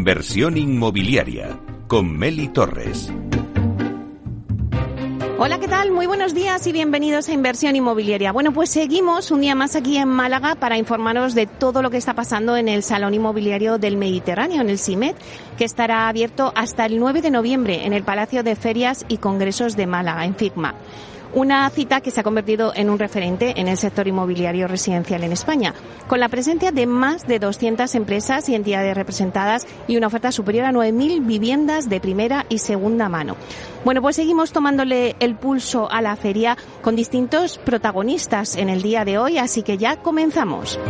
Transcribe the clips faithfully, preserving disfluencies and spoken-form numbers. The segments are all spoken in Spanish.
Inversión inmobiliaria con Meli Torres. Hola, ¿qué tal? Muy buenos días y bienvenidos a Inversión Inmobiliaria. Bueno, pues seguimos un día más aquí en Málaga para informaros de todo lo que está pasando en el Salón Inmobiliario del Mediterráneo, en el SIMET, que estará abierto hasta el nueve de noviembre en el Palacio de Ferias y Congresos de Málaga, en FICMA. Una cita que se ha convertido en un referente en el sector inmobiliario residencial en España, con la presencia de más de doscientas empresas y entidades representadas y una oferta superior a nueve mil viviendas de primera y segunda mano. Bueno, pues seguimos tomándole el pulso a la feria con distintos protagonistas en el día de hoy, así que ya comenzamos.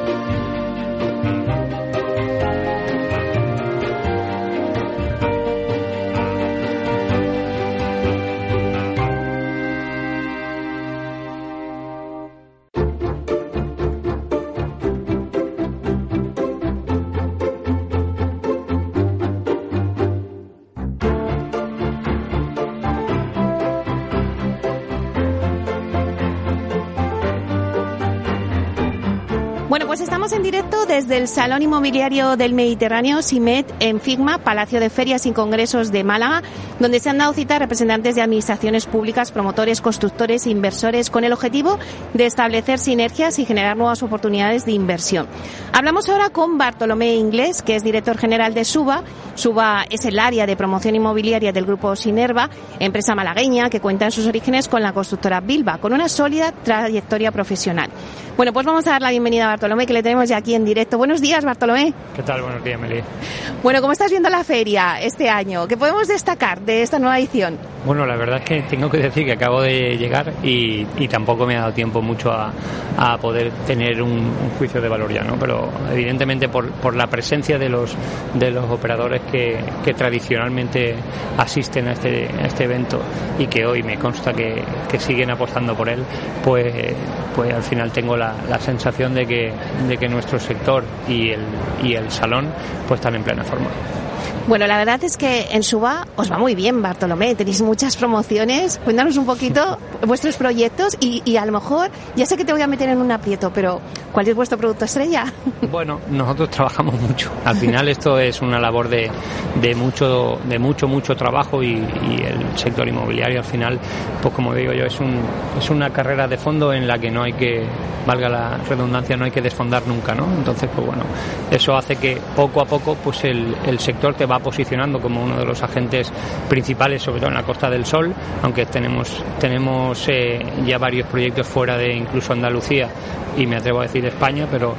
Bueno, pues estamos en directo desde el Salón Inmobiliario del Mediterráneo, SIMET, en FICMA, Palacio de Ferias y Congresos de Málaga, donde se han dado cita representantes de administraciones públicas, promotores, constructores e inversores, con el objetivo de establecer sinergias y generar nuevas oportunidades de inversión. Hablamos ahora con Bartolomé Inglés, que es director general de SUBA. SUBA es el área de promoción inmobiliaria del grupo Sinerva, empresa malagueña que cuenta en sus orígenes con la constructora Bilba, con una sólida trayectoria profesional. Bueno, pues vamos a dar la bienvenida a Bartolomé, que le tenemos ya aquí en directo. Buenos días, Bartolomé. ¿Qué tal? Buenos días, Meli. Bueno, ¿cómo estás viendo la feria este año? ¿Qué podemos destacar de esta nueva edición? Bueno, la verdad es que tengo que decir que acabo de llegar y, y tampoco me ha dado tiempo mucho a, a poder tener un, un juicio de valor ya, ¿no? Pero evidentemente por, por la presencia de los de los operadores que, que tradicionalmente asisten a este, a este evento y que hoy me consta que, que siguen apostando por él, pues, pues al final tengo la, la sensación de que, de que nuestro sector y el, y el salón pues están en plena forma. Bueno, la verdad es que en SUBA os va muy bien, Bartolomé. Tenéis muchas promociones. Cuéntanos un poquito vuestros proyectos y, y a lo mejor, ya sé que te voy a meter en un aprieto, pero ¿cuál es vuestro producto estrella? Bueno, nosotros trabajamos mucho. Al final esto es una labor de, de mucho, de mucho, mucho trabajo y, y el sector inmobiliario al final, pues como digo yo, es un, es una carrera de fondo en la que no hay que, valga la redundancia, no hay que desfondar nunca, ¿no? Entonces, pues bueno, eso hace que poco a poco, pues el, el sector te va posicionando como uno de los agentes principales, sobre todo en la Costa del Sol, aunque tenemos tenemos eh, ya varios proyectos fuera de incluso Andalucía y me atrevo a decir España, pero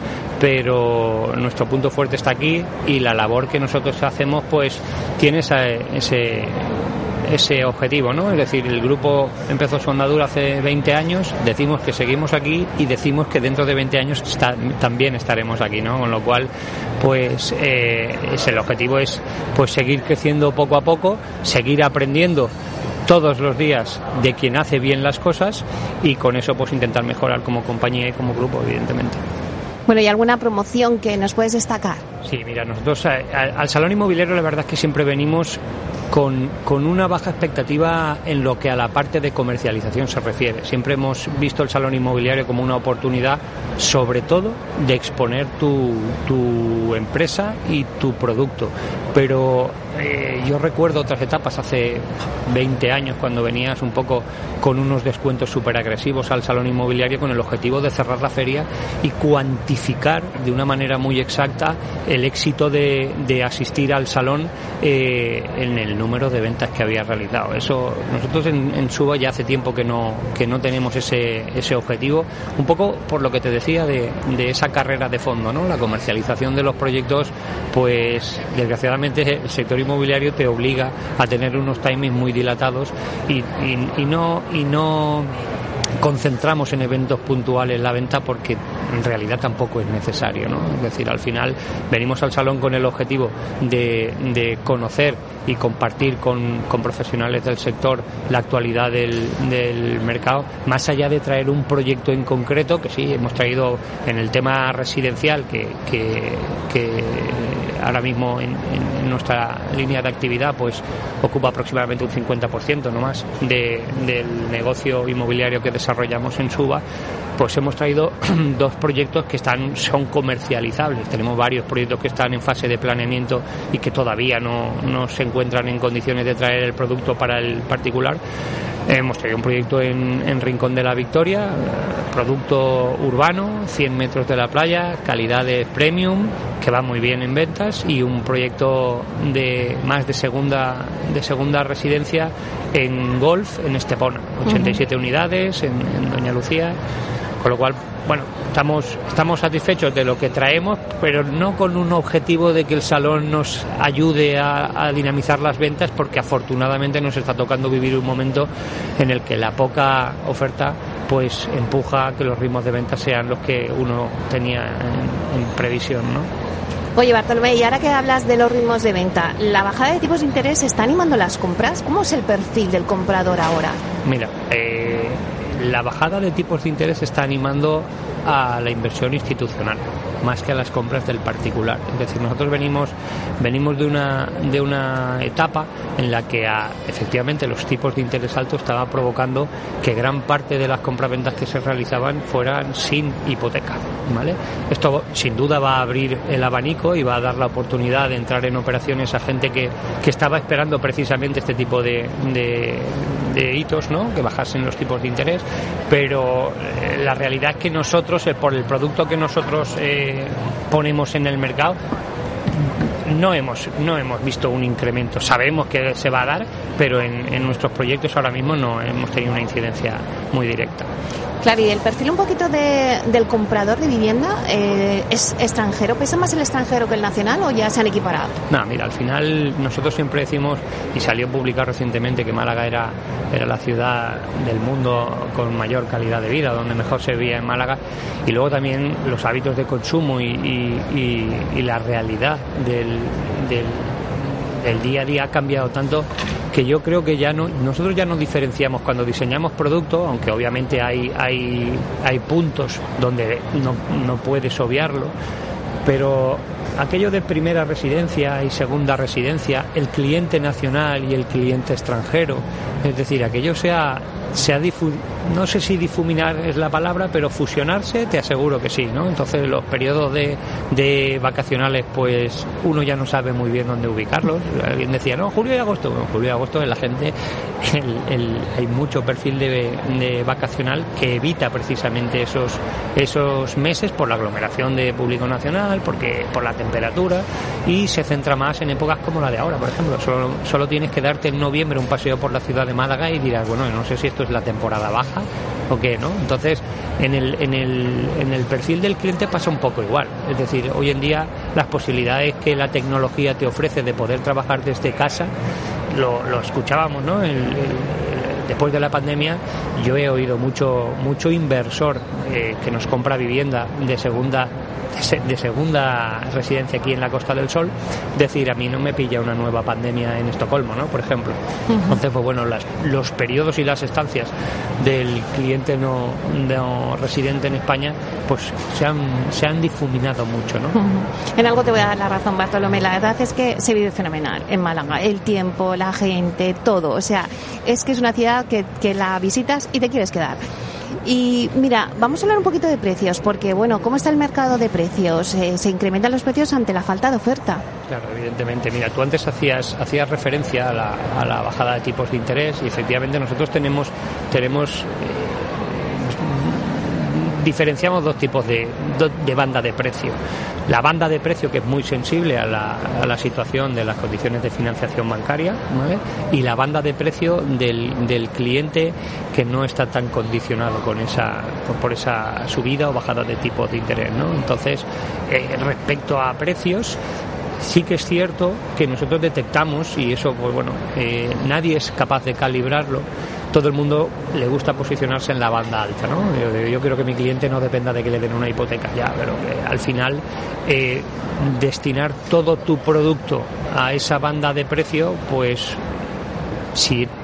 pero nuestro punto fuerte está aquí y la labor que nosotros hacemos pues tiene esa, ese ese objetivo, ¿no? Es decir, el grupo empezó su andadura hace veinte años, decimos que seguimos aquí y decimos que dentro de veinte años está, también estaremos aquí, ¿no? Con lo cual, pues eh, es el objetivo es pues seguir creciendo poco a poco, seguir aprendiendo todos los días de quien hace bien las cosas y con eso pues intentar mejorar como compañía y como grupo, evidentemente. Bueno, ¿y alguna promoción que nos puedes destacar? Sí, mira, nosotros a, a, al Salón Inmobiliario la verdad es que siempre venimos con, con una baja expectativa en lo que a la parte de comercialización se refiere. Siempre hemos visto el Salón Inmobiliario como una oportunidad, sobre todo, de exponer tu, tu empresa y tu producto. Pero eh, yo recuerdo otras etapas hace veinte años cuando venías un poco con unos descuentos súper agresivos al Salón Inmobiliario con el objetivo de cerrar la feria y cuantificar de una manera muy exacta el éxito de, de asistir al salón eh, en el número de ventas que había realizado. Eso nosotros en, en SUBA ya hace tiempo que no que no tenemos ese ese objetivo, un poco por lo que te decía de, de esa carrera de fondo, ¿no? La comercialización de los proyectos, pues desgraciadamente el sector inmobiliario te obliga a tener unos timings muy dilatados y, y, y no y no concentramos en eventos puntuales la venta porque en realidad tampoco es necesario, ¿no? Es decir, al final venimos al salón con el objetivo de, de conocer y compartir con, con profesionales del sector la actualidad del, del mercado, más allá de traer un proyecto en concreto, que sí, hemos traído en el tema residencial, que, que, que ahora mismo en, en nuestra línea de actividad pues ocupa aproximadamente un cincuenta por ciento no más de, del negocio inmobiliario que desarrollamos en SUBA, pues hemos traído dos tenemos proyectos que están son comercializables. Tenemos varios proyectos que están en fase de planeamiento y que todavía no, no se encuentran en condiciones de traer el producto para el particular. Hemos tenido un proyecto en, en Rincón de la Victoria, producto urbano, cien metros de la playa, calidades premium, que va muy bien en ventas, y un proyecto de más de segunda de segunda residencia en Golf, en Estepona, ochenta y siete uh-huh. unidades en, en Doña Lucía. Con lo cual, bueno, estamos estamos satisfechos de lo que traemos, pero no con un objetivo de que el salón nos ayude a, a dinamizar las ventas, porque afortunadamente nos está tocando vivir un momento en el que la poca oferta pues empuja a que los ritmos de venta sean los que uno tenía en, en previsión, ¿no? Oye, Bartolomé, y ahora que hablas de los ritmos de venta, ¿la bajada de tipos de interés está animando las compras? ¿Cómo es el perfil del comprador ahora? Mira, eh, la bajada de tipos de interés está animando a la inversión institucional más que a las compras del particular. Es decir, nosotros venimos venimos de una de una etapa en la que a, efectivamente los tipos de interés altos estaban provocando que gran parte de las compraventas que se realizaban fueran sin hipoteca, ¿vale? Esto sin duda va a abrir el abanico y va a dar la oportunidad de entrar en operaciones a gente que, que estaba esperando precisamente este tipo de, de, de hitos, ¿no? Que bajasen los tipos de interés, pero eh, la realidad es que nosotros, eh, por el producto que nosotros eh, ponemos en el mercado, no hemos no hemos visto un incremento. Sabemos que se va a dar, pero en, en nuestros proyectos ahora mismo no hemos tenido una incidencia muy directa. Claro, y el perfil un poquito de, del comprador de vivienda, eh, ¿es extranjero? ¿Pesa más el extranjero que el nacional o ya se han equiparado? No, mira, al final nosotros siempre decimos, y salió publicado recientemente, que Málaga era, era la ciudad del mundo con mayor calidad de vida, donde mejor se vivía en Málaga, y luego también los hábitos de consumo y, y, y, y la realidad del, del, del día a día ha cambiado tanto que yo creo que ya no nosotros ya no diferenciamos cuando diseñamos producto, aunque obviamente hay hay hay puntos donde no, no puedes obviarlo, pero aquello de primera residencia y segunda residencia, el cliente nacional y el cliente extranjero, es decir, aquello sea sea difu- no sé si difuminar es la palabra, pero fusionarse te aseguro que sí, ¿no? Entonces los periodos de, de vacacionales, pues uno ya no sabe muy bien dónde ubicarlos. Alguien decía, no, julio y agosto. Bueno, julio y agosto en la gente el, el, hay mucho perfil de, de vacacional que evita precisamente esos esos meses por la aglomeración de público nacional, porque por la temperatura, y se centra más en épocas como la de ahora, por ejemplo. Solo, solo tienes que darte en noviembre un paseo por la ciudad de Málaga y dirás, bueno, no sé si esto es la temporada baja o qué, ¿no? Entonces, en el, en el, en el perfil del cliente pasa un poco igual. Es decir, hoy en día las posibilidades que la tecnología te ofrece de poder trabajar desde casa, lo, lo escuchábamos, ¿no? El, el, después de la pandemia, yo he oído mucho mucho inversor eh, que nos compra vivienda de segunda de segunda residencia aquí en la Costa del Sol decir, a mí no me pilla una nueva pandemia en Estocolmo, ¿no? Por ejemplo. Uh-huh. Entonces, pues bueno, las, los periodos y las estancias del cliente no, no residente en España, pues se han, se han difuminado mucho, ¿no? Uh-huh. En algo te voy a dar la razón, Bartolomé. La verdad es que se vive fenomenal en Málaga. El tiempo, la gente, todo. O sea, es que es una ciudad que, que la visitas y te quieres quedar. Y mira, vamos a hablar un poquito de precios, porque bueno, ¿cómo está el mercado de precios? Eh, ¿Se incrementan los precios ante la falta de oferta? Claro, evidentemente. Mira, tú antes hacías hacías referencia a la, a la bajada de tipos de interés, y efectivamente nosotros tenemos tenemos eh, diferenciamos dos tipos de, de banda de precio. La banda de precio, que es muy sensible a la, a la situación de las condiciones de financiación bancaria, ¿vale? Y la banda de precio del, del cliente, que no está tan condicionado con esa por esa subida o bajada de tipos de interés, ¿no? Entonces, eh, respecto a precios, sí que es cierto que nosotros detectamos, y eso, pues bueno, eh, nadie es capaz de calibrarlo. Todo el mundo le gusta posicionarse en la banda alta, ¿no? Yo, yo quiero que mi cliente no dependa de que le den una hipoteca ya, pero que al final eh, destinar todo tu producto a esa banda de precio, pues si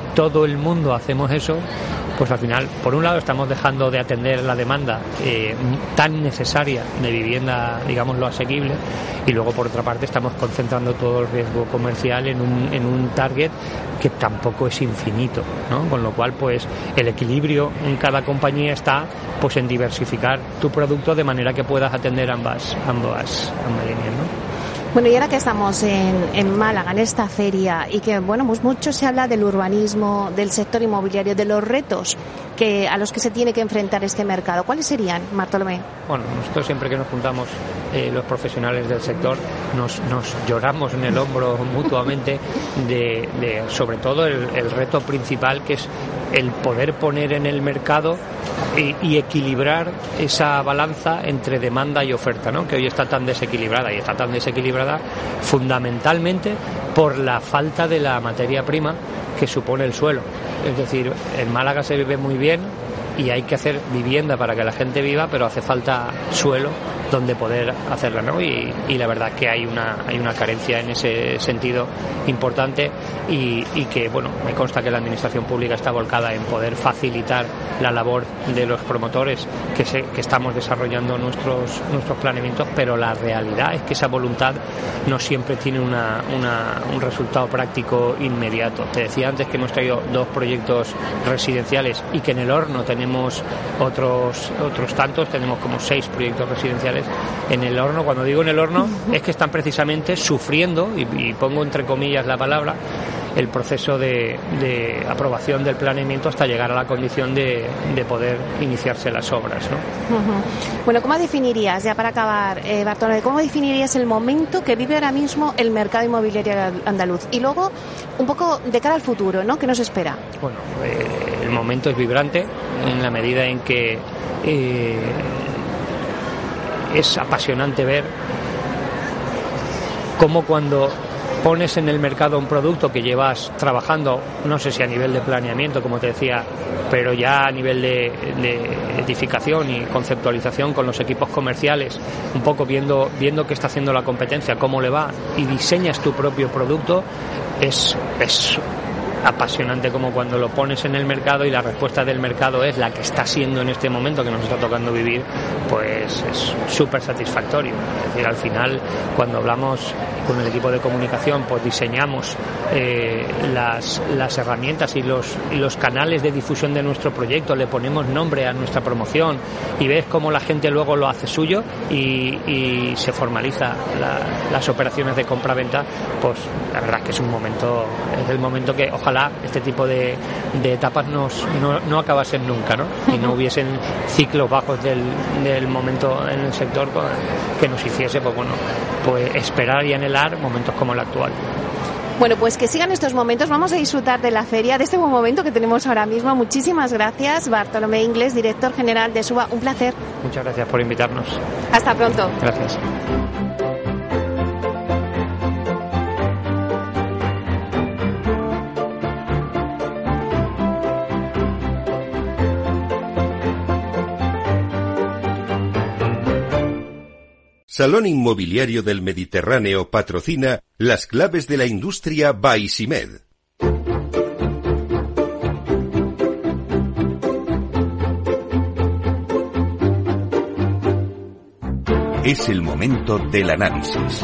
todo el mundo hacemos eso, pues al final, por un lado, estamos dejando de atender la demanda eh, tan necesaria de vivienda, digámoslo, asequible, y luego, por otra parte, estamos concentrando todo el riesgo comercial en un, en un target que tampoco es infinito, ¿no? Con lo cual, pues, el equilibrio en cada compañía está, pues, en diversificar tu producto de manera que puedas atender ambas, ambas, ambas líneas, ¿no? Bueno, y ahora que estamos en, en Málaga, en esta feria, y que, bueno, pues mucho se habla del urbanismo, del sector inmobiliario, de los retos que a los que se tiene que enfrentar este mercado. ¿Cuáles serían, Bartolomé? Bueno, nosotros siempre que nos juntamos eh, los profesionales del sector nos, nos lloramos en el hombro mutuamente de, de sobre todo el, el reto principal, que es el poder poner en el mercado y, y equilibrar esa balanza entre demanda y oferta, ¿no? Que hoy está tan desequilibrada y está tan desequilibrada fundamentalmente por la falta de la materia prima que supone el suelo. Es decir, en Málaga se vive muy bien y hay que hacer vivienda para que la gente viva, pero hace falta suelo donde poder hacerla, ¿no? Y, y la verdad que hay una hay una carencia en ese sentido importante y, y que, bueno, me consta que la administración pública está volcada en poder facilitar la labor de los promotores que, se, que estamos desarrollando nuestros nuestros planeamientos, pero la realidad es que esa voluntad no siempre tiene una, una, un resultado práctico inmediato. Te decía antes que hemos traído dos proyectos residenciales y que en el horno tenemos otros otros tantos, tenemos como seis proyectos residenciales en el horno. Cuando digo en el horno es que están precisamente sufriendo, y, y pongo entre comillas la palabra, el proceso de, de aprobación del planeamiento hasta llegar a la condición de, de poder iniciarse las obras, ¿no? Uh-huh. Bueno, ¿cómo definirías, ya para acabar, eh, Bartolomé, cómo definirías el momento que vive ahora mismo el mercado inmobiliario andaluz? Y luego, un poco de cara al futuro, ¿no? ¿Qué nos espera? Bueno, eh, el momento es vibrante en la medida en que eh, es apasionante ver cómo cuando pones en el mercado un producto que llevas trabajando, no sé si a nivel de planeamiento, como te decía, pero ya a nivel de, de edificación y conceptualización con los equipos comerciales, un poco viendo, viendo qué está haciendo la competencia, cómo le va, y diseñas tu propio producto, es, es apasionante como cuando lo pones en el mercado y la respuesta del mercado es la que está siendo en este momento que nos está tocando vivir, pues es súper satisfactorio. Es decir, al final, cuando hablamos con el equipo de comunicación, pues diseñamos eh, las, las herramientas y los, y los canales de difusión de nuestro proyecto, le ponemos nombre a nuestra promoción y ves cómo la gente luego lo hace suyo y, y se formaliza la, las operaciones de compra-venta, pues la verdad es que es un momento, es el momento que ojalá Ojalá este tipo de, de etapas nos, no, no acabasen nunca, ¿no? Y no hubiesen ciclos bajos del, del momento en el sector que nos hiciese, pues bueno, pues esperar y anhelar momentos como el actual. Bueno, pues que sigan estos momentos. Vamos a disfrutar de la feria, de este buen momento que tenemos ahora mismo. Muchísimas gracias, Bartolomé Ingles, director general de SUBA. Un placer. Muchas gracias por invitarnos. Hasta pronto. Gracias. Salón Inmobiliario del Mediterráneo patrocina las claves de la industria by Simed. Es el momento del análisis.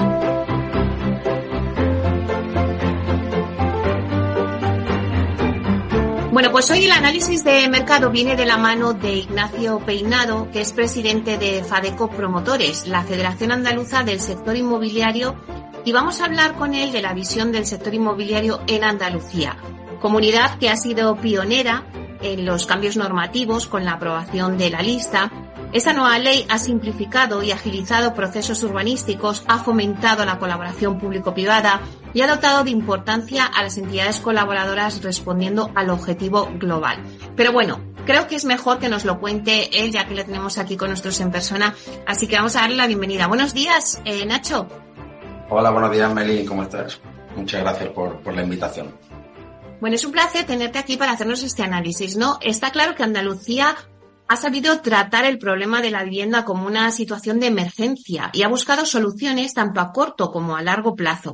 Bueno, pues hoy el análisis de mercado viene de la mano de Ignacio Peinado, que es presidente de FADECO Promotores, la Federación Andaluza del Sector Inmobiliario, y vamos a hablar con él de la visión del sector inmobiliario en Andalucía, comunidad que ha sido pionera en los cambios normativos con la aprobación de la lista. Esta nueva ley ha simplificado y agilizado procesos urbanísticos, ha fomentado la colaboración público-privada y ha dotado de importancia a las entidades colaboradoras respondiendo al objetivo global. Pero bueno, creo que es mejor que nos lo cuente él, ya que le tenemos aquí con nosotros en persona, así que vamos a darle la bienvenida. Buenos días, eh, Nacho. Hola, buenos días, Meli, ¿cómo estás? Muchas gracias por, por la invitación. Bueno, es un placer tenerte aquí para hacernos este análisis, ¿no? Está claro que Andalucía ha sabido tratar el problema de la vivienda como una situación de emergencia y ha buscado soluciones tanto a corto como a largo plazo.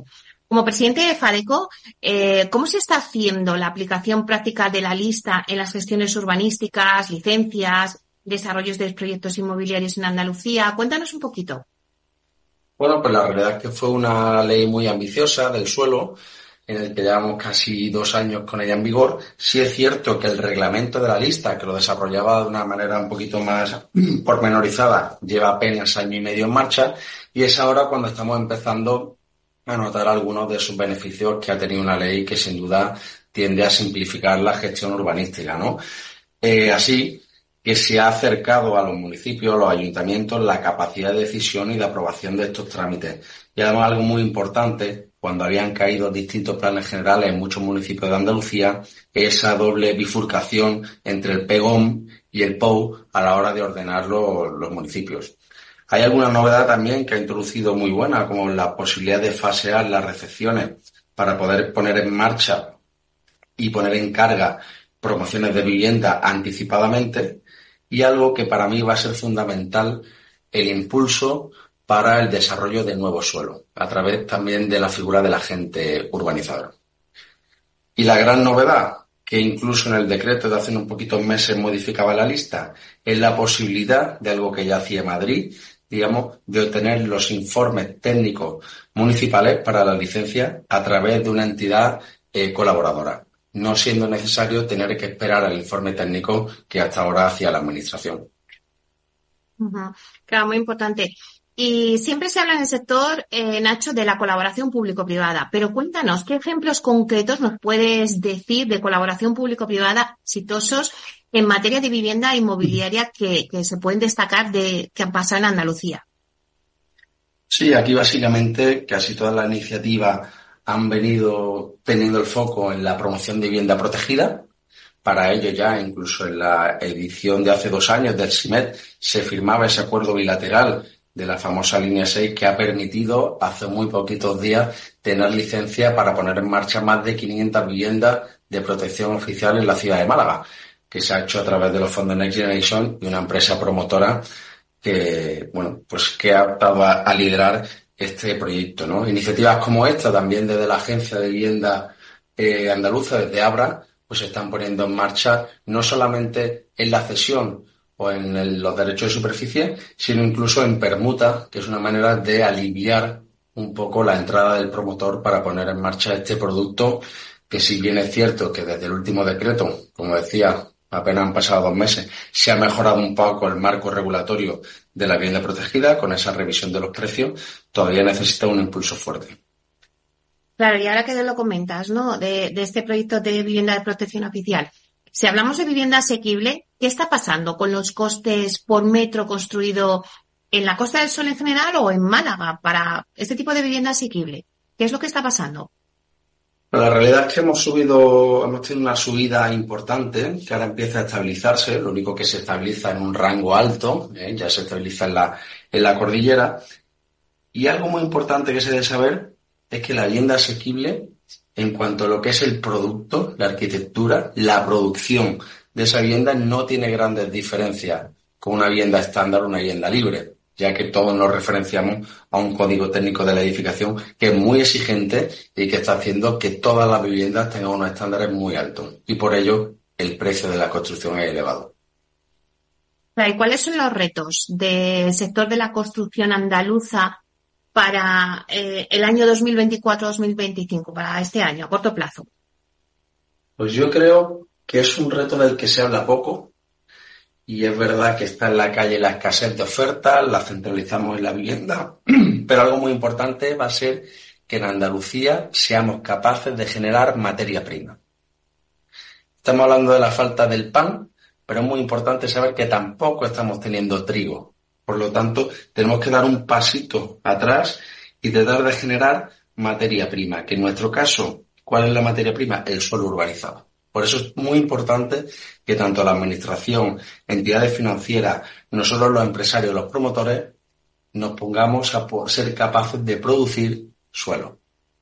Como presidente de FADECO, eh, ¿cómo se está haciendo la aplicación práctica de la lista en las gestiones urbanísticas, licencias, desarrollos de proyectos inmobiliarios en Andalucía? Cuéntanos un poquito. Bueno, pues la realidad es que fue una ley muy ambiciosa del suelo, en el que llevamos casi dos años con ella en vigor. Sí es cierto que el reglamento de la lista, que lo desarrollaba de una manera un poquito más pormenorizada, lleva apenas año y medio en marcha, y es ahora cuando estamos empezando a notar algunos de sus beneficios que ha tenido una ley que sin duda tiende a simplificar la gestión urbanística, ¿no? Eh, así que se ha acercado a los municipios, a los ayuntamientos, la capacidad de decisión y de aprobación de estos trámites. Y además algo muy importante, cuando habían caído distintos planes generales en muchos municipios de Andalucía, esa doble bifurcación entre el P E G O M y el P O U a la hora de ordenar los, los municipios. Hay alguna novedad también que ha introducido muy buena, como la posibilidad de fasear las recepciones para poder poner en marcha y poner en carga promociones de vivienda anticipadamente, y algo que para mí va a ser fundamental, el impulso para el desarrollo de nuevo suelo, a través también de la figura del agente urbanizador. Y la gran novedad, que incluso en el decreto de hace un poquitos meses modificaba la lista, es la posibilidad de algo que ya hacía Madrid, digamos, de obtener los informes técnicos municipales para la licencia a través de una entidad eh, colaboradora, no siendo necesario tener que esperar al informe técnico que hasta ahora hacía la Administración. Uh-huh. Claro, muy importante. Y siempre se habla en el sector, eh, Nacho, de la colaboración público-privada, pero cuéntanos, ¿qué ejemplos concretos nos puedes decir de colaboración público-privada exitosos en materia de vivienda inmobiliaria que, que se pueden destacar de que han pasado en Andalucía? Sí, aquí básicamente casi todas las iniciativas han venido teniendo el foco en la promoción de vivienda protegida. Para ello ya, incluso en la edición de hace dos años del SIMET, se firmaba ese acuerdo bilateral de la famosa línea seis, que ha permitido hace muy poquitos días tener licencia para poner en marcha más de quinientas viviendas de protección oficial en la ciudad de Málaga, que se ha hecho a través de los fondos Next Generation y una empresa promotora que, bueno, pues que ha optado a, a liderar este proyecto, ¿no? Iniciativas como esta, también desde la Agencia de Vivienda eh, Andaluza, desde Abra, pues se están poniendo en marcha no solamente en la cesión o en el, los derechos de superficie, sino incluso en permuta, que es una manera de aliviar un poco la entrada del promotor para poner en marcha este producto, que si bien es cierto que desde el último decreto, como decía, apenas han pasado dos meses, se ha mejorado un poco el marco regulatorio de la vivienda protegida con esa revisión de los precios, todavía necesita un impulso fuerte. Claro, y ahora que lo comentas, ¿no?, de, de este proyecto de vivienda de protección oficial, si hablamos de vivienda asequible, ¿qué está pasando con los costes por metro construido en la Costa del Sol en general o en Málaga para este tipo de vivienda asequible? ¿Qué es lo que está pasando? La realidad es que hemos subido, hemos tenido una subida importante que ahora empieza a estabilizarse, lo único que se estabiliza en un rango alto, ¿eh? ya se estabiliza en la, en la cordillera. Y algo muy importante que se debe saber es que la vivienda asequible, en cuanto a lo que es el producto, la arquitectura, la producción de esa vivienda, no tiene grandes diferencias con una vivienda estándar o una vivienda libre, ya que todos nos referenciamos a un código técnico de la edificación que es muy exigente y que está haciendo que todas las viviendas tengan unos estándares muy altos, y por ello el precio de la construcción es elevado. ¿Y cuáles son los retos del sector de la construcción andaluza para eh, el año dos mil veinticuatro dos mil veinticinco, para este año, a corto plazo? Pues yo creo que es un reto del que se habla poco, y es verdad que está en la calle la escasez de ofertas, la centralizamos en la vivienda, pero algo muy importante va a ser que en Andalucía seamos capaces de generar materia prima. Estamos hablando de la falta del pan, pero es muy importante saber que tampoco estamos teniendo trigo. Por lo tanto, tenemos que dar un pasito atrás y tratar de generar materia prima, que en nuestro caso, ¿cuál es la materia prima? El suelo urbanizado. Por eso es muy importante que tanto la Administración, entidades financieras, nosotros los empresarios, los promotores, nos pongamos a ser capaces de producir suelo.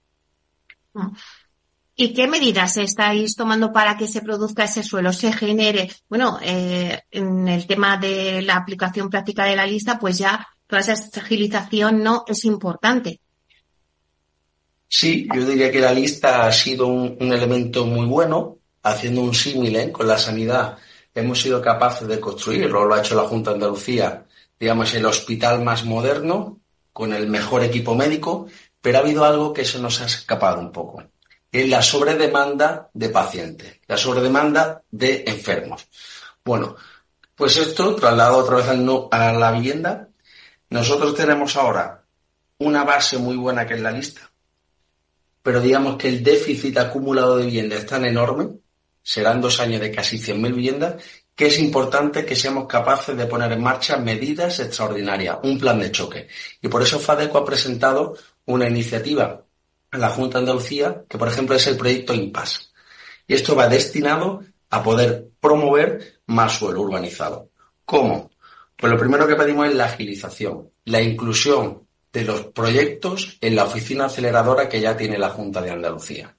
¿Y qué medidas estáis tomando para que se produzca ese suelo, se genere? Bueno, eh, en el tema de la aplicación práctica de la lista, pues ya toda esa agilización no es importante. Sí, yo diría que la lista ha sido un, un elemento muy bueno, haciendo un símil, ¿eh? Con la sanidad. Hemos sido capaces de construir, o lo ha hecho la Junta de Andalucía, digamos, el hospital más moderno, con el mejor equipo médico, pero ha habido algo que se nos ha escapado un poco. Es la sobredemanda de pacientes, la sobredemanda de enfermos. Bueno, pues esto, trasladado otra vez al no, a la vivienda, nosotros tenemos ahora una base muy buena que es la lista, pero digamos que el déficit acumulado de vivienda es tan enorme, serán dos años de casi cien mil viviendas, que es importante que seamos capaces de poner en marcha medidas extraordinarias, un plan de choque. Y por eso FADECO ha presentado una iniciativa en la Junta de Andalucía, que por ejemplo es el proyecto Impasse. Y esto va destinado a poder promover más suelo urbanizado. ¿Cómo? Pues lo primero que pedimos es la agilización, la inclusión de los proyectos en la oficina aceleradora que ya tiene la Junta de Andalucía.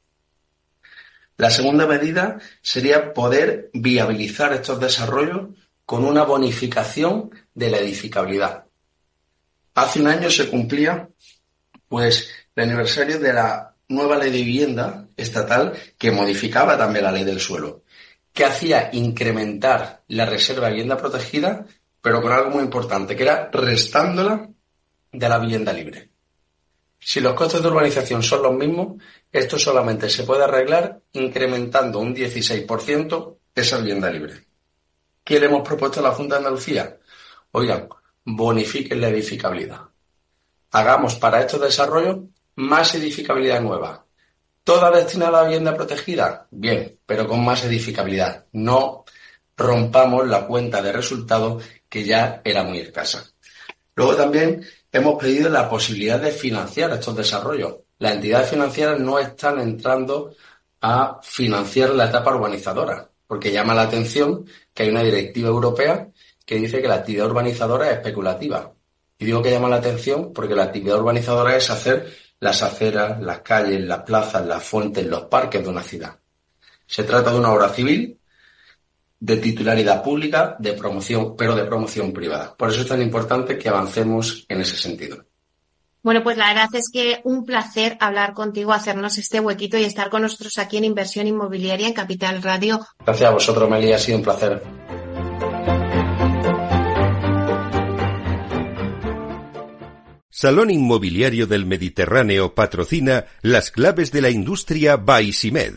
La segunda medida sería poder viabilizar estos desarrollos con una bonificación de la edificabilidad. Hace un año se cumplía pues el aniversario de la nueva ley de vivienda estatal que modificaba también la ley del suelo, que hacía incrementar la reserva de vivienda protegida, pero con algo muy importante, que era restándola de la vivienda libre. Si los costes de urbanización son los mismos, esto solamente se puede arreglar incrementando un dieciséis por ciento esa vivienda libre. ¿Qué le hemos propuesto a la Junta de Andalucía? Oigan, bonifiquen la edificabilidad. Hagamos para estos desarrollos más edificabilidad nueva. ¿Toda destinada a vivienda protegida? Bien, pero con más edificabilidad. No rompamos la cuenta de resultados que ya era muy escasa. Luego también hemos pedido la posibilidad de financiar estos desarrollos. Las entidades financieras no están entrando a financiar la etapa urbanizadora, porque llama la atención que hay una directiva europea que dice que la actividad urbanizadora es especulativa. Y digo que llama la atención porque la actividad urbanizadora es hacer las aceras, las calles, las plazas, las fuentes, los parques de una ciudad. Se trata de una obra civil de titularidad pública, de promoción, pero de promoción privada. Por eso es tan importante que avancemos en ese sentido. Bueno, pues la verdad es que un placer hablar contigo, hacernos este huequito y estar con nosotros aquí en Inversión Inmobiliaria en Capital Radio. Gracias a vosotros, Meli, ha sido un placer. Salón Inmobiliario del Mediterráneo patrocina las claves de la industria by Simed.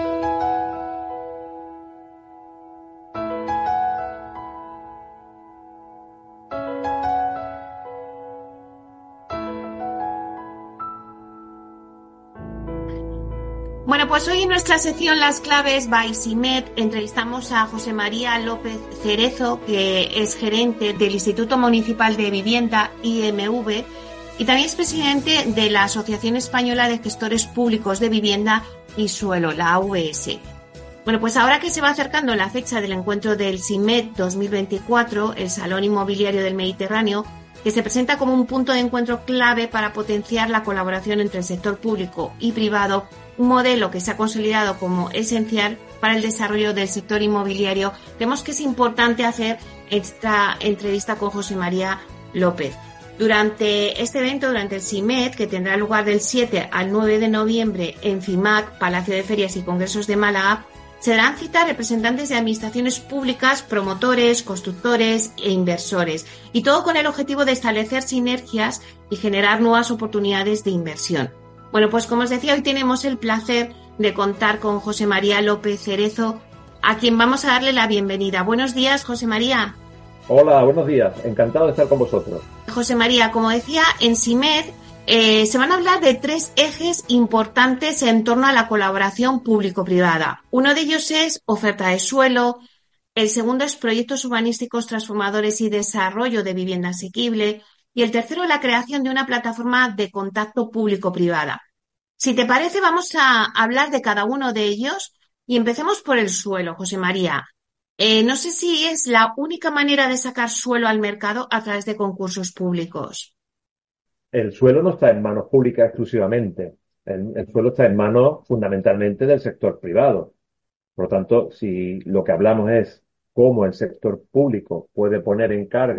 Bueno, pues hoy en nuestra sección Las Claves by Simed entrevistamos a José María López Cerezo, que es gerente del Instituto Municipal de Vivienda, I M V, y también es presidente de la Asociación Española de Gestores Públicos de Vivienda y Suelo, la A V S. Bueno, pues ahora que se va acercando la fecha del encuentro del SIMED dos mil veinticuatro, el Salón Inmobiliario del Mediterráneo, que se presenta como un punto de encuentro clave para potenciar la colaboración entre el sector público y privado, un modelo que se ha consolidado como esencial para el desarrollo del sector inmobiliario, creemos que es importante hacer esta entrevista con José María López. Durante este evento, durante el SIMED, que tendrá lugar del siete al nueve de noviembre en FIMAC, Palacio de Ferias y Congresos de Málaga, se darán cita representantes de administraciones públicas, promotores, constructores e inversores, y todo con el objetivo de establecer sinergias y generar nuevas oportunidades de inversión. Bueno, pues como os decía, hoy tenemos el placer de contar con José María López Cerezo, a quien vamos a darle la bienvenida. Buenos días, José María. Hola, buenos días. Encantado de estar con vosotros. José María, como decía, en SIMED eh, se van a hablar de tres ejes importantes en torno a la colaboración público-privada. Uno de ellos es oferta de suelo, el segundo es proyectos urbanísticos transformadores y desarrollo de vivienda asequible, y el tercero, la creación de una plataforma de contacto público-privada. Si te parece, vamos a hablar de cada uno de ellos y empecemos por el suelo, José María. Eh, no sé si es la única manera de sacar suelo al mercado a través de concursos públicos. El suelo no está en manos públicas exclusivamente. El, el suelo está en manos fundamentalmente del sector privado. Por lo tanto, si lo que hablamos es cómo el sector público puede poner en carga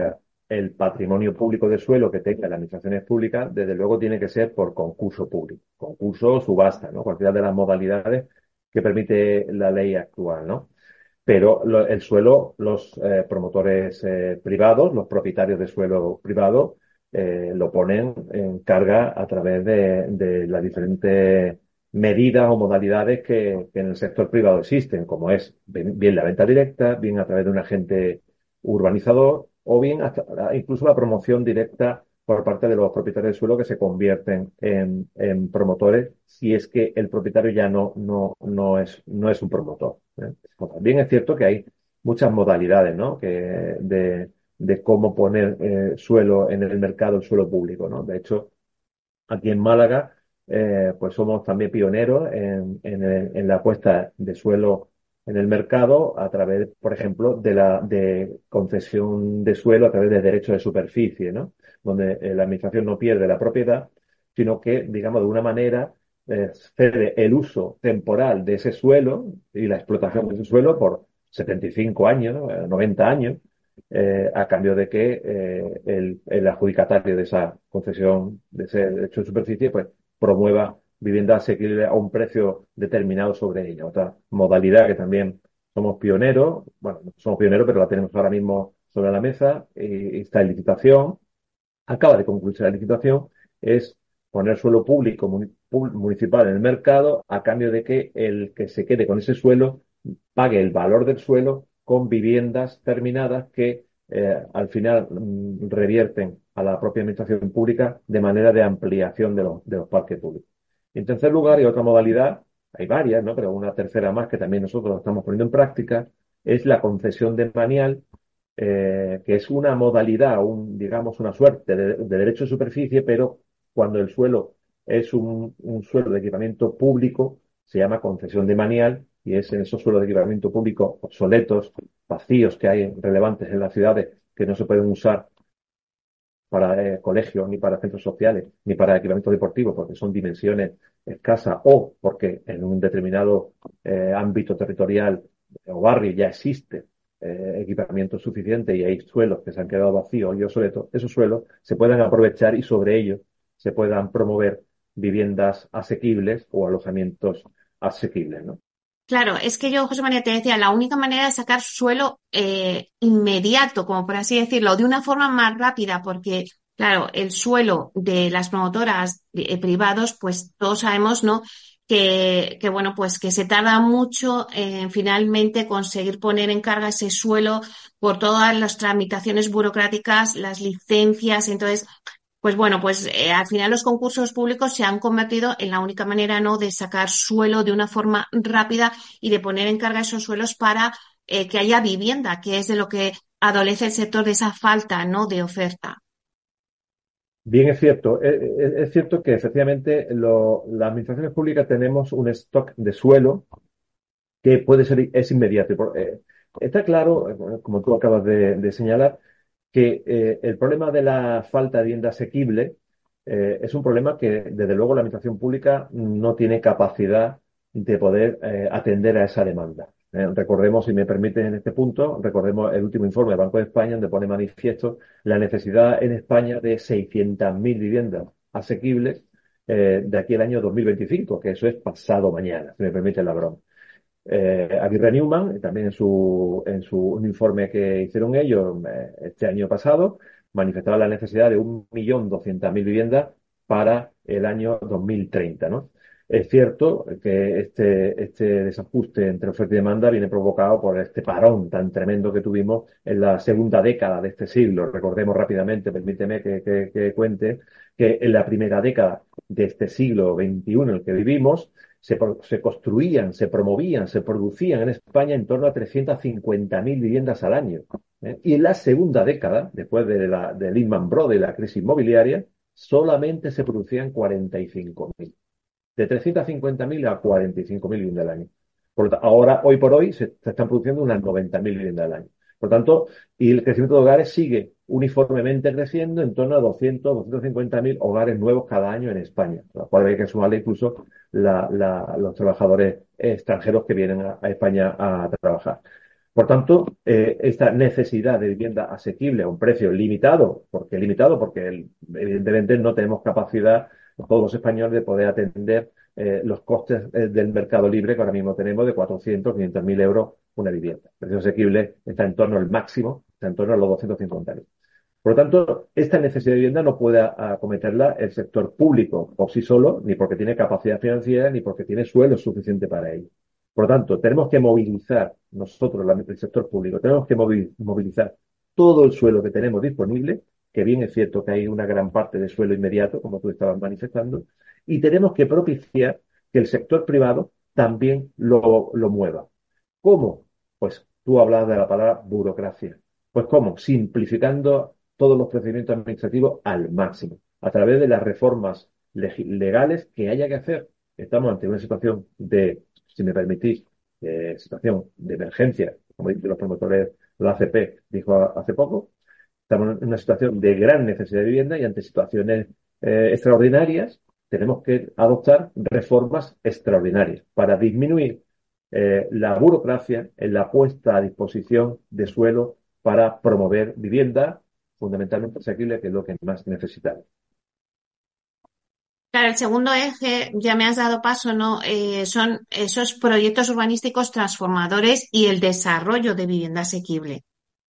el patrimonio público de suelo que tenga las administraciones públicas, desde luego tiene que ser por concurso público, concurso o subasta, ¿no? Cualquiera de las modalidades que permite la ley actual, ¿no? Pero lo, el suelo, los eh, promotores eh, privados, los propietarios de suelo privado, eh, lo ponen en carga a través de, de las diferentes medidas o modalidades que, que en el sector privado existen, como es bien, bien la venta directa, bien a través de un agente urbanizador o bien hasta incluso la promoción directa por parte de los propietarios de suelo que se convierten en, en promotores si es que el propietario ya no, no, no es, no es un promotor, ¿eh? Pues también es cierto que hay muchas modalidades, ¿no? Que de, de cómo poner eh, suelo en el mercado, el suelo público, ¿no? De hecho, aquí en Málaga, eh, pues somos también pioneros en, en, el- en la puesta de suelo en el mercado a través, por ejemplo, de la de concesión de suelo a través de derechos de superficie, ¿no? Donde eh, la administración no pierde la propiedad, sino que, digamos, de una manera eh, cede el uso temporal de ese suelo y la explotación de ese suelo por setenta y cinco años, ¿no? Eh, noventa años, eh, a cambio de que eh, el, el adjudicatario de esa concesión, de ese derecho de superficie, pues promueva vivienda asequible a un precio determinado sobre ella. Otra modalidad que también somos pioneros, bueno, no somos pioneros, pero la tenemos ahora mismo sobre la mesa, y está en licitación, acaba de concluirse la licitación, es poner suelo público muni- pu- municipal en el mercado a cambio de que el que se quede con ese suelo pague el valor del suelo con viviendas terminadas que eh, al final mm, revierten a la propia administración pública de manera de ampliación de los, de los parques públicos. En tercer lugar, y otra modalidad, hay varias, ¿no? Pero una tercera más que también nosotros estamos poniendo en práctica, es la concesión de manial, eh, que es una modalidad, un, digamos, una suerte de, de derecho de superficie, pero cuando el suelo es un, un suelo de equipamiento público, se llama concesión de manial, y es en esos suelos de equipamiento público obsoletos, vacíos que hay relevantes en las ciudades que no se pueden usar para eh, colegios, ni para centros sociales, ni para equipamientos deportivos, porque son dimensiones escasas, o porque en un determinado eh, ámbito territorial o barrio ya existe eh, equipamiento suficiente y hay suelos que se han quedado vacíos y obsoletos. Esos suelos se puedan aprovechar y sobre ellos se puedan promover viviendas asequibles o alojamientos asequibles, ¿no? Claro, es que yo, José María, te decía, la única manera de sacar suelo eh, inmediato, como por así decirlo, de una forma más rápida, porque, claro, el suelo de las promotoras eh, privados, pues todos sabemos, ¿no? Que, que, bueno, pues que se tarda mucho en finalmente conseguir poner en carga ese suelo por todas las tramitaciones burocráticas, las licencias, entonces pues bueno, pues eh, al final los concursos públicos se han convertido en la única manera, ¿no?, de sacar suelo de una forma rápida y de poner en carga esos suelos para eh, que haya vivienda, que es de lo que adolece el sector, de esa falta, ¿no?, de oferta. Bien, es cierto. Es, es- es cierto que efectivamente lo- las administraciones públicas tenemos un stock de suelo que puede ser, es inmediato. Y por- eh, está claro, eh, bueno, como tú acabas de, de señalar, que eh, el problema de la falta de vivienda asequible eh, es un problema que, desde luego, la administración pública no tiene capacidad de poder eh, atender a esa demanda. Eh, recordemos, si me permiten en este punto, recordemos el último informe del Banco de España, donde pone manifiesto la necesidad en España de seiscientas mil viviendas asequibles eh, de aquí al año dos mil veinticinco, que eso es pasado mañana, si me permite la broma. Eh, Aguirre Newman, también en su, en su un informe que hicieron ellos eh, este año pasado, manifestaba la necesidad de un millón doscientas mil viviendas para el año dos mil treinta, ¿no? Es cierto que este, este desajuste entre oferta y demanda viene provocado por este parón tan tremendo que tuvimos en la segunda década de este siglo. Recordemos rápidamente, permíteme que, que, que cuente, que en la primera década de este siglo veintiuno en el que vivimos, se, pro- se construían, se promovían, se producían en España en torno a trescientas cincuenta mil viviendas al año, ¿eh? Y en la segunda década, después de la de Lehman Brothers y la crisis inmobiliaria, solamente se producían cuarenta y cinco mil. De trescientas cincuenta mil a cuarenta y cinco mil viviendas al año. Por lo ta- ahora, hoy por hoy, se, se están produciendo unas noventa mil viviendas al año. Por tanto, y el crecimiento de hogares sigue uniformemente creciendo en torno a doscientos, doscientos cincuenta mil hogares nuevos cada año en España, a lo cual hay que sumarle incluso la- la- los trabajadores extranjeros que vienen a, a España a trabajar. Por Por tanto, eh, esta necesidad de vivienda asequible a un precio limitado, ¿por qué limitado? Porque el, evidentemente no tenemos capacidad, todos los españoles, de poder atender eh, los costes eh, del mercado libre que ahora mismo tenemos de cuatrocientos, quinientos mil euros una vivienda. El precio asequible está en torno al máximo, está en torno a los doscientos cincuenta mil. Por lo tanto, esta necesidad de vivienda no puede acometerla el sector público por sí solo, ni porque tiene capacidad financiera, ni porque tiene suelo suficiente para ello. Por lo tanto, tenemos que movilizar nosotros, el sector público, tenemos que movilizar todo el suelo que tenemos disponible, que bien es cierto que hay una gran parte de suelo inmediato, como tú estabas manifestando, y tenemos que propiciar que el sector privado también lo, lo mueva. ¿Cómo? Pues tú hablabas de la palabra burocracia. Pues ¿cómo? Simplificando todos los procedimientos administrativos al máximo, a través de las reformas legales que haya que hacer. Estamos ante una situación de, si me permitís, eh, situación de emergencia, como dicen los promotores, la A C P dijo hace poco. Estamos en una situación de gran necesidad de vivienda y ante situaciones eh, extraordinarias tenemos que adoptar reformas extraordinarias para disminuir eh, la burocracia en la puesta a disposición de suelo para promover vivienda fundamentalmente asequible, que es lo que más necesitamos. Claro, el segundo eje, ya me has dado paso, ¿no? Eh, son esos proyectos urbanísticos transformadores y el desarrollo de vivienda asequible.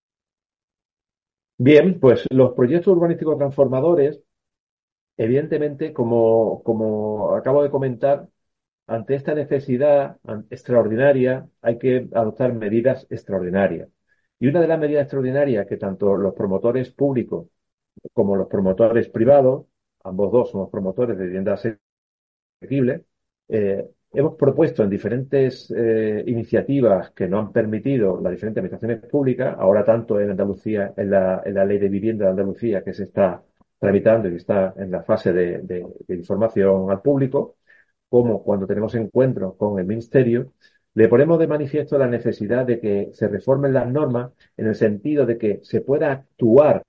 Bien, pues los proyectos urbanísticos transformadores, evidentemente, como, como acabo de comentar, ante esta necesidad extraordinaria hay que adoptar medidas extraordinarias. Y una de las medidas extraordinarias que tanto los promotores públicos como los promotores privados, ambos dos somos promotores de vivienda asequible, eh, hemos propuesto en diferentes eh, iniciativas que nos han permitido las diferentes administraciones públicas, ahora tanto en Andalucía, en la, en la Ley de Vivienda de Andalucía, que se está tramitando y está en la fase de, de, de información al público, como cuando tenemos encuentros con el Ministerio, le ponemos de manifiesto la necesidad de que se reformen las normas en el sentido de que se pueda actuar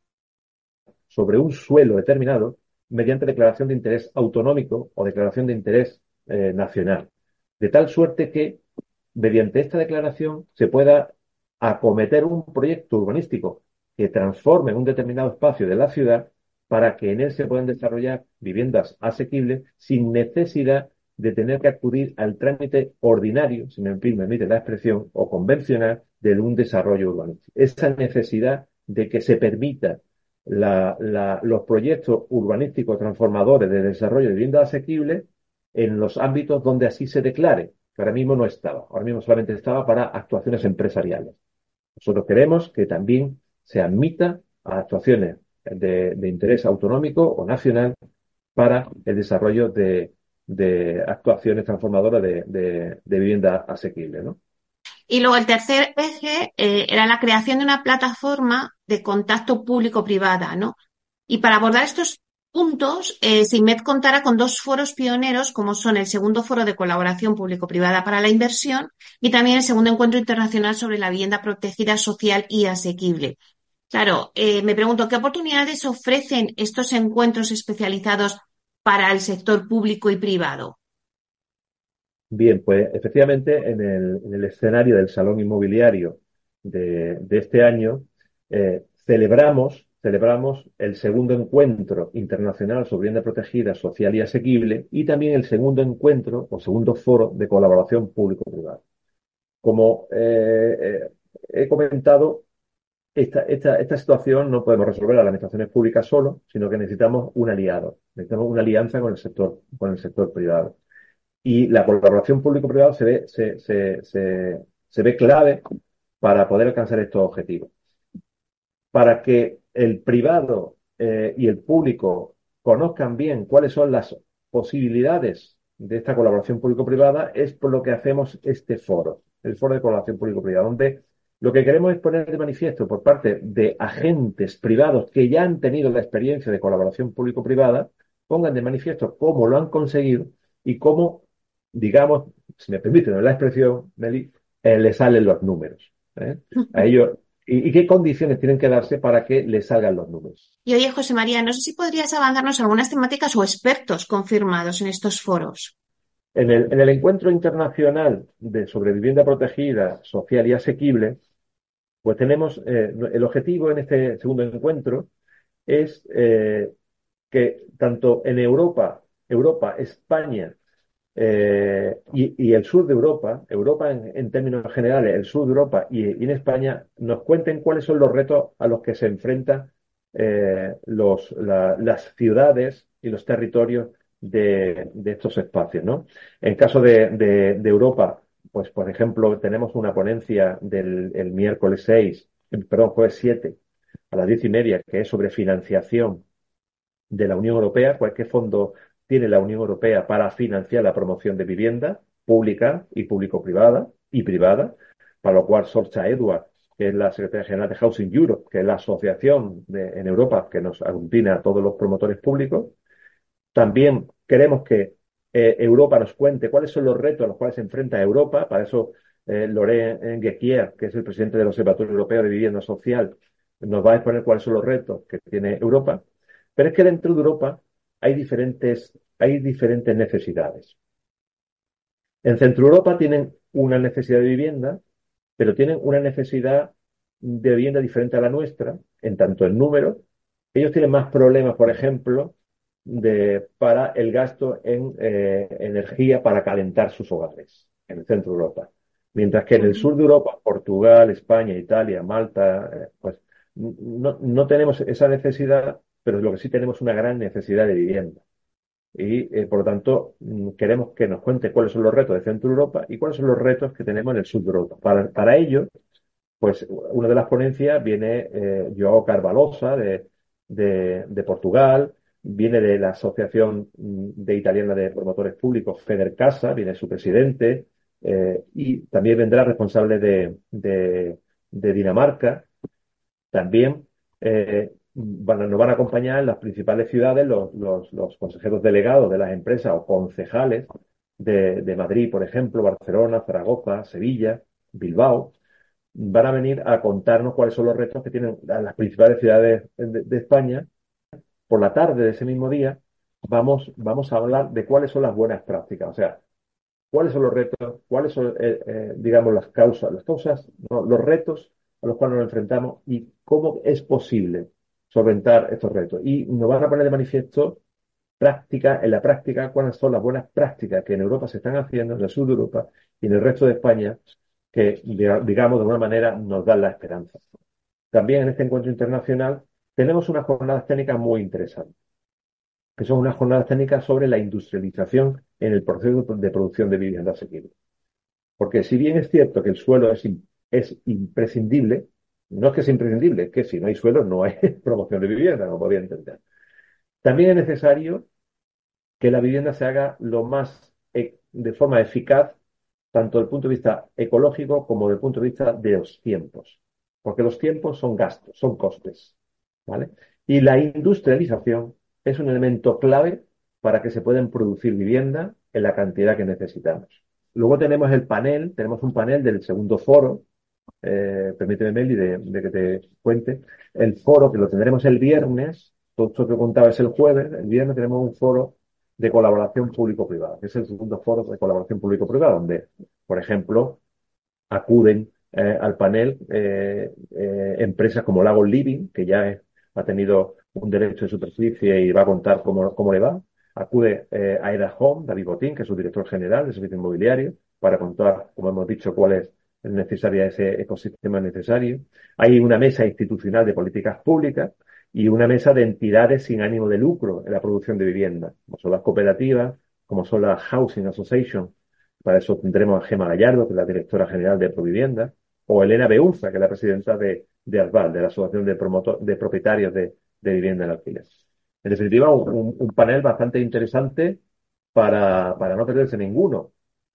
sobre un suelo determinado mediante declaración de interés autonómico o declaración de interés eh, nacional. De tal suerte que, mediante esta declaración, se pueda acometer un proyecto urbanístico que transforme un determinado espacio de la ciudad para que en él se puedan desarrollar viviendas asequibles sin necesidad de tener que acudir al trámite ordinario, si me permite la expresión, o convencional de un desarrollo urbanístico. Esa necesidad de que se permita La, la, los proyectos urbanísticos transformadores de desarrollo de vivienda asequible en los ámbitos donde así se declare, que ahora mismo no estaba, ahora mismo solamente estaba para actuaciones empresariales. Nosotros queremos que también se admita a actuaciones de, de interés autonómico o nacional para el desarrollo de, de actuaciones transformadoras de, de, de vivienda asequible, ¿no? Y luego el tercer eje eh, era la creación de una plataforma de contacto público-privada, ¿no? Y para abordar estos puntos, eh, SIMED contará con dos foros pioneros, como son el segundo foro de colaboración público-privada para la inversión y también el segundo encuentro internacional sobre la vivienda protegida, social y asequible. Claro, eh, me pregunto, ¿qué oportunidades ofrecen estos encuentros especializados para el sector público y privado? Bien, pues efectivamente en el, en el escenario del Salón Inmobiliario de, de este año eh, celebramos, celebramos el segundo encuentro internacional sobre vivienda protegida, social y asequible y también el segundo encuentro o segundo foro de colaboración público-privada. Como eh, eh, he comentado, esta, esta, esta situación no podemos resolver a las administraciones públicas solo, sino que necesitamos un aliado, necesitamos una alianza con el sector, con el sector privado. Y la colaboración público-privada se ve, se, se, se, se ve clave para poder alcanzar estos objetivos. Para que el privado eh, y el público conozcan bien cuáles son las posibilidades de esta colaboración público-privada, es por lo que hacemos este foro, el foro de colaboración público-privada, donde lo que queremos es poner de manifiesto por parte de agentes privados que ya han tenido la experiencia de colaboración público-privada, pongan de manifiesto cómo lo han conseguido y cómo, digamos, si me permiten la expresión, Meli, eh, le salen los números. ¿eh? A ellos, y, y qué condiciones tienen que darse para que les salgan los números. Y oye, José María, no sé si podrías avanzarnos algunas temáticas o expertos confirmados en estos foros. En el, en el encuentro internacional de sobre vivienda protegida, social y asequible, Pues tenemos, eh, el objetivo en este segundo encuentro es eh, que tanto en Europa, Europa, España eh, y, y el sur de Europa, Europa en, en términos generales, el sur de Europa y, y en España, nos cuenten cuáles son los retos a los que se enfrentan eh, los, la- las ciudades y los territorios de, de estos espacios, ¿no? En caso de, de- de Europa, pues por ejemplo, tenemos una ponencia del el miércoles seis, perdón, jueves siete, a las diez y media, que es sobre financiación de la Unión Europea, cualquier fondo tiene la Unión Europea para financiar la promoción de vivienda pública y público-privada y privada, para lo cual Sorcha Edwards, que es la secretaria general de Housing Europe, que es la asociación de, en Europa que nos aglutina a todos los promotores públicos. También queremos que eh, Europa nos cuente cuáles son los retos a los cuales se enfrenta Europa. Para eso, eh, Laurent Guéquier, que es el presidente del Observatorio Europeo de Vivienda Social, nos va a exponer cuáles son los retos que tiene Europa. Pero es que dentro de Europa hay diferentes, hay diferentes necesidades. En Centro Europa tienen una necesidad de vivienda, pero tienen una necesidad de vivienda diferente a la nuestra, en tanto en número. Ellos tienen más problemas, por ejemplo, de, para el gasto en eh, energía para calentar sus hogares, en el centro de Europa. Mientras que en el sur de Europa, Portugal, España, Italia, Malta, eh, pues no, no tenemos esa necesidad, pero lo que sí tenemos una gran necesidad de vivienda. Y, eh, por lo tanto, mm, queremos que nos cuente cuáles son los retos de Centro Europa y cuáles son los retos que tenemos en el sur de Europa. Para, para ello, pues una de las ponencias viene eh, Joao Carvalhosa de, de, de Portugal, viene de la Asociación mm, de Italiana de Promotores Públicos, Federcasa, viene su presidente, eh, y también vendrá responsable de, de, de Dinamarca. También eh, van a- nos van a acompañar en las principales ciudades los, los, los consejeros delegados de las empresas o concejales de, de Madrid, por ejemplo, Barcelona, Zaragoza, Sevilla, Bilbao. Van a venir a contarnos cuáles son los retos que tienen las principales ciudades de, de España. Por la tarde de ese mismo día vamos, vamos a hablar de cuáles son las buenas prácticas, o sea, cuáles son los retos, cuáles son, eh, eh, digamos, las causas, las causas, no, los retos a los cuales nos enfrentamos y cómo es posible solventar estos retos. Y nos van a poner de manifiesto práctica, en la práctica, cuáles son las buenas prácticas que en Europa se están haciendo, en el sur de Europa y en el resto de España, que, diga- digamos, de alguna manera nos dan la esperanza. También en este encuentro internacional tenemos unas jornadas técnicas muy interesantes, que son unas jornadas técnicas sobre la industrialización en el proceso de producción de vivienda asequible. Porque si bien es cierto que el suelo es, im- es imprescindible, no es que sea imprescindible, es que si no hay suelo no hay promoción de vivienda, como podría entender. También es necesario que la vivienda se haga lo más e- de forma eficaz, tanto desde el punto de vista ecológico como desde el punto de vista de los tiempos. Porque los tiempos son gastos, son costes, ¿vale? Y la industrialización es un elemento clave para que se puedan producir vivienda en la cantidad que necesitamos. Luego tenemos el panel, tenemos un panel del segundo foro, eh, permíteme, Meli, de, de que te cuente. El foro, que lo tendremos el viernes, todo esto que contaba es el jueves, el viernes tenemos un foro de colaboración público-privada, que es el segundo foro de colaboración público-privada, donde, por ejemplo, acuden eh, al panel eh, eh, empresas como Lago Living, que ya es- ha tenido un derecho de superficie y va a contar cómo, cómo le va. Acude eh, a Era Home, David Botín, que es su director general de servicio inmobiliario, para contar, como hemos dicho, cuál es necesaria ese ecosistema necesario. Hay una mesa institucional de políticas públicas y una mesa de entidades sin ánimo de lucro en la producción de vivienda, como son las cooperativas, como son las Housing Association. Para eso tendremos a Gema Gallardo, que es la directora general de Provivienda, o Elena Beunza, que es la presidenta de, de ASBAL, de la Asociación de, Promotor- de Propietarios de, de Vivienda en Alquiler. En definitiva, un, un- un panel bastante interesante para, para no perderse ninguno.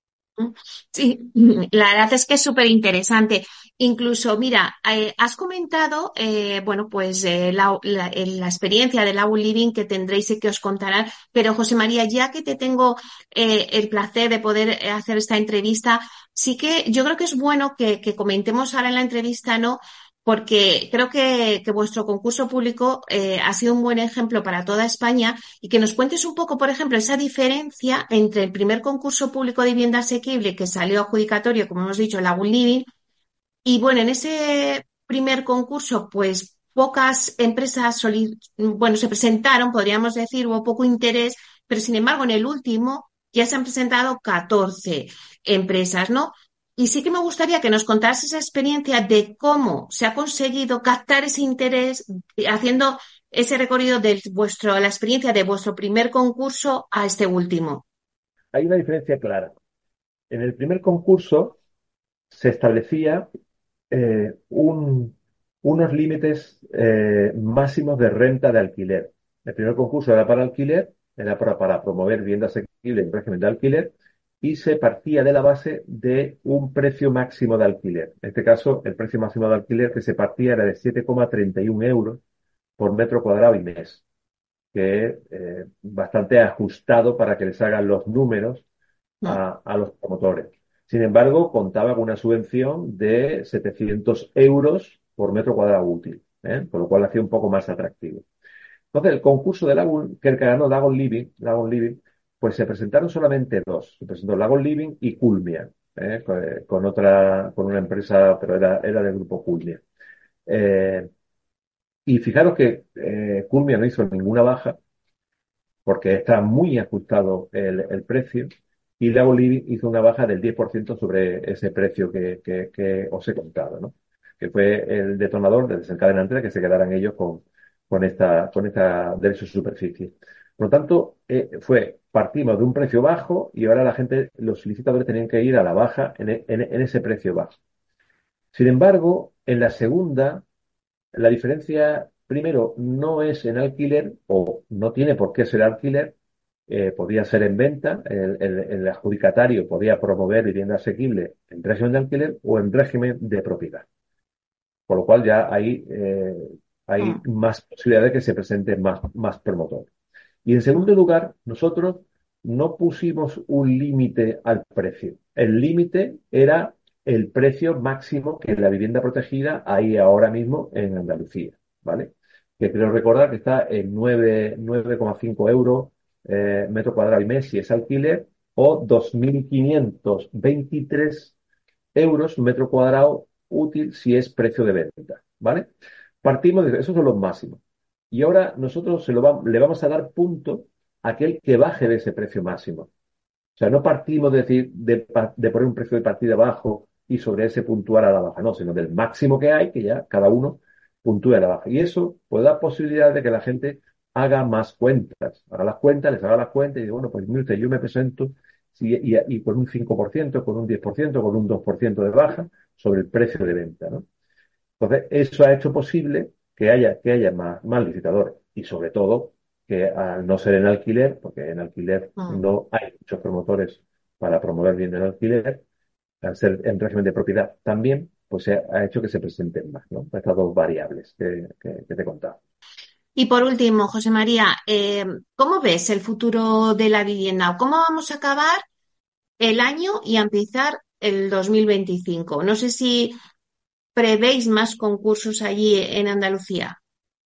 Sí, la verdad es que es súper interesante. Incluso, mira, eh, has comentado, eh, bueno, pues eh, la, la- eh, la experiencia del Lago Living que tendréis y que os contarán, pero José María, ya que te tengo eh, el placer de poder eh, hacer esta entrevista, sí que yo creo que es bueno que, que comentemos ahora en la entrevista, ¿no? Porque creo que, que vuestro concurso público eh, ha sido un buen ejemplo para toda España y que nos cuentes un poco, por ejemplo, esa diferencia entre el primer concurso público de vivienda asequible que salió adjudicatorio, como hemos dicho, Lago Living, y bueno, en ese primer concurso, pues pocas empresas soli- bueno, se presentaron, podríamos decir, hubo poco interés, pero sin embargo en el último ya se han presentado catorce empresas, ¿no? Y sí que me gustaría que nos contaras esa experiencia de cómo se ha conseguido captar ese interés eh, haciendo ese recorrido de vuestro, la experiencia de vuestro primer concurso a este último. Hay una diferencia clara. En el primer concurso se establecía eh, un, unos límites eh, máximos de renta de alquiler. El primer concurso era para alquiler, era para, para promover vivienda asequible en régimen de alquiler, y se partía de la base de un precio máximo de alquiler. En este caso, el precio máximo de alquiler que se partía era de siete coma treinta y uno euros por metro cuadrado y mes, que es eh, bastante ajustado para que les hagan los números Mm. a, a los promotores. Sin embargo, contaba con una subvención de setecientos euros por metro cuadrado útil, ¿eh? Con lo cual hacía un poco más atractivo. Entonces, el concurso de Lagoon, que el que ganó Lagoon Living, Lagoon Living, pues se presentaron solamente dos. Se presentó Lagoon Living y Culmia, ¿eh? Con, con otra, con una empresa, pero era, era del grupo Culmia. Eh, y fijaros que eh, Culmia no hizo ninguna baja, porque está muy ajustado el, el precio, y Lago Living hizo una baja del diez por ciento sobre ese precio que, que, que os he contado, ¿no? Que fue el detonador, el desencadenante de que se quedaran ellos con, con esta, con esta derecho de superficie. Por lo tanto, eh, fue, partimos de un precio bajo y ahora la gente, los licitadores tenían que ir a la baja en, en, en ese precio bajo. Sin embargo, en la segunda, la diferencia, primero, no es en alquiler o no tiene por qué ser alquiler, eh, podía ser en venta, el, el- el adjudicatario podía promover vivienda asequible en régimen de alquiler o en régimen de propiedad. Por lo cual ya hay, eh, hay Mm, más posibilidades de que se presenten más, más promotores. Y en mm, segundo lugar, nosotros no pusimos un límite al precio. El límite era el precio máximo que la vivienda protegida hay ahora mismo en Andalucía, ¿vale? Que creo recordar que está en nueve nueve coma cinco euros eh, metro cuadrado y mes si es alquiler, o dos mil quinientos veintitrés euros metro cuadrado útil si es precio de venta, ¿vale? Partimos de esos son los máximos. Y ahora nosotros se lo va- le vamos a dar punto a aquel que baje de ese precio máximo. O sea, no partimos de decir de, pa- de poner un precio de partida bajo y sobre ese puntuar a la baja, no, sino del máximo que hay, que ya cada uno puntúe a la baja. Y eso puede dar posibilidad de que la gente haga más cuentas, haga las cuentas, les haga las cuentas y diga, bueno, pues mire usted, yo me presento si- y, y con un cinco por ciento, con un diez por ciento, con un dos por ciento de baja sobre el precio de venta, ¿no? Entonces, eso ha hecho posible que haya, que haya más, más licitadores y sobre todo que al no ser en alquiler, porque en alquiler mm. no hay muchos promotores para promover bien el alquiler, al ser en régimen de propiedad también, pues se ha, ha hecho que se presenten más, ¿no? Estas dos variables que, que, que te he contado. Y por último, José María, eh, ¿cómo ves el futuro de la vivienda? ¿Cómo vamos a acabar el año y a empezar el dos mil veinticinco? No sé si prevéis más concursos allí en Andalucía.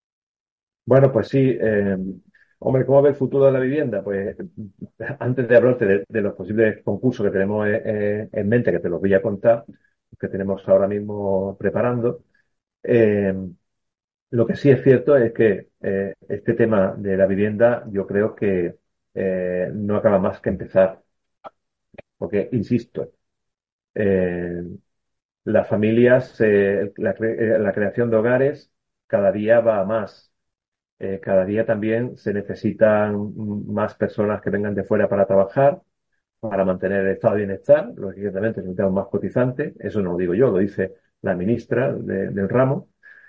Bueno, pues sí, eh, hombre, ¿cómo ve el futuro de la vivienda? Pues antes de hablarte de, de los posibles concursos que tenemos eh, eh, en mente, que te los voy a contar, que tenemos ahora mismo preparando, eh, lo que sí es cierto es que eh, este tema de la vivienda yo creo que eh, no acaba más que empezar, porque, insisto, eh, las familias, eh, la, cre- eh, la creación de hogares cada día va a más. Eh, cada día también se necesitan mm, más personas que vengan de fuera para trabajar, para mantener el estado de bienestar. Lógicamente necesitamos más cotizantes, eso no lo digo yo, lo dice la ministra de- del ramo.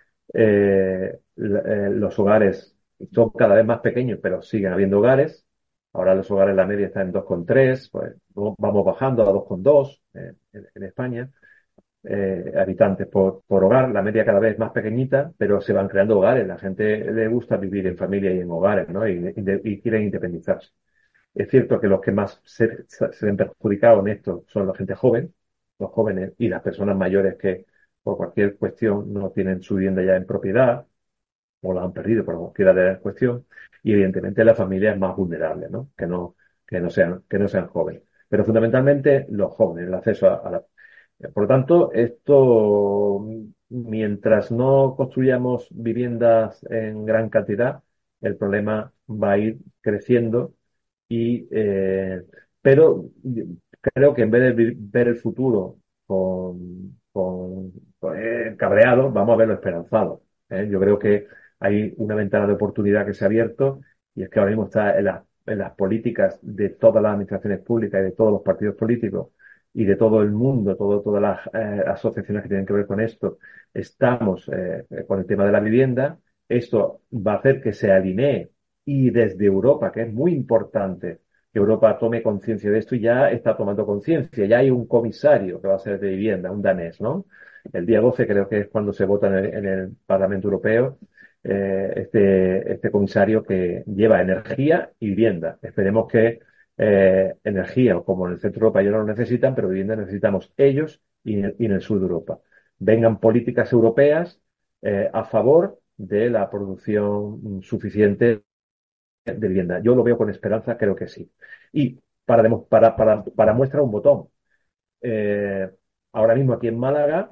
Eh, la- eh, los hogares son cada vez más pequeños, pero siguen habiendo hogares. Ahora los hogares, la media está en dos coma tres, pues vamos bajando a dos coma dos eh, en, en España, eh, habitantes por, por hogar. La media cada vez más pequeñita, pero se van creando hogares. La gente le gusta vivir en familia y en hogares, ¿no? Y, y- y quieren independizarse. Es cierto que los que más se, se ven perjudicados en esto son la gente joven, los jóvenes y las personas mayores que por cualquier cuestión no tienen su vivienda ya en propiedad o la han perdido por cualquiera de las cuestiones. Y evidentemente la familia es más vulnerable, ¿no? Que no, que no sean, que no sean jóvenes. Pero fundamentalmente los jóvenes, el acceso a, a la... Por lo tanto, esto mientras no construyamos viviendas en gran cantidad, el problema va a ir creciendo y, eh, pero creo que en vez de ver el futuro con, con, con eh, cabreado, vamos a verlo esperanzado. ¿eh? Yo creo que hay una ventana de oportunidad que se ha abierto y es que ahora mismo está en, la, en las políticas de todas las administraciones públicas y de todos los partidos políticos y de todo el mundo, todo, todas las eh, asociaciones que tienen que ver con esto. Estamos eh, con el tema de la vivienda. Esto va a hacer que se alinee y desde Europa, que es muy importante que Europa tome conciencia de esto y ya está tomando conciencia. Ya hay un comisario que va a ser de vivienda, un danés, ¿no? El día doce creo que es cuando se vota en el, en el Parlamento Europeo eh, este, este comisario que lleva energía y vivienda. Esperemos que eh, energía, como en el centro de Europa ellos no lo necesitan, pero vivienda necesitamos ellos y en, y en el sur de Europa. Vengan políticas europeas eh, a favor de la producción suficiente de vivienda. Yo lo veo con esperanza, creo que sí. Y para, para, para, para muestra un botón. Eh, ahora mismo aquí en Málaga